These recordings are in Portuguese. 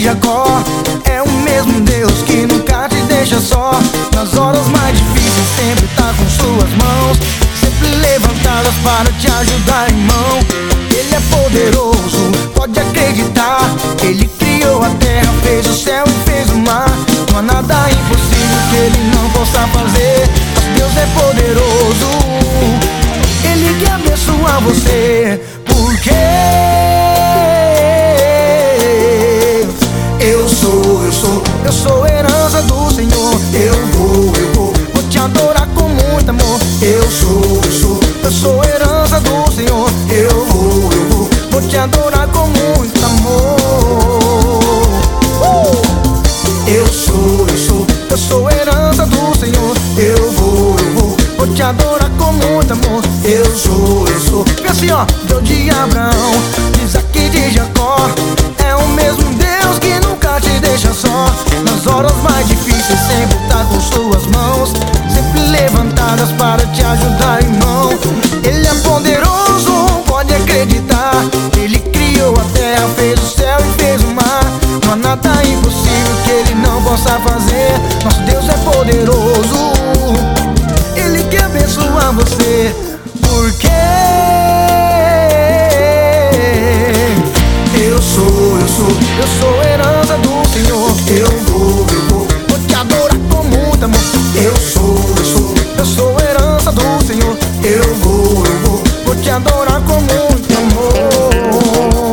Jacó. É o mesmo Deus que nunca te deixa só. Nas horas mais difíceis sempre tá com suas mãos, sempre levantadas para te ajudar, irmão. Ele é poderoso, pode acreditar. Ele criou a terra, fez o céu e fez o mar. Não há nada impossível que ele não possa fazer. Mas Deus é poderoso, ele quer abençoar você. Porque eu sou herança do Senhor. Vou te adorar com muito amor. Eu sou herança do Senhor. Vou te adorar com muito amor. Eu sou herança do Senhor. Vou te adorar com muito amor. Eu sou. Vê assim, ó, Deus de Abraão, Isaac de Jacó. É o mesmo Deus que nunca te deixa só. Nas horas mais difíceis sempre tá com suas mãos, sempre levantadas para te ajudar, irmão. Ele é poderoso, pode acreditar. Ele criou a terra, fez o céu e fez o mar. Não há nada impossível que ele não possa fazer. Nosso Deus é poderoso, ele quer abençoar você. Porque eu sou herança do Senhor. Vou te adorar com muito amor. Eu sou herança do Senhor. Vou te adorar com muito amor.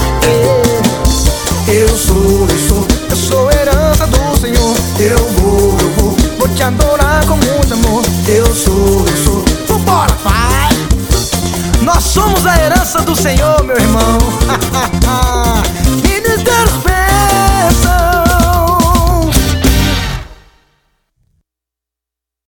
Eu sou herança do Senhor. Vou te adorar com muito amor. Vambora, vai! Nós somos a herança do Senhor, meu irmão.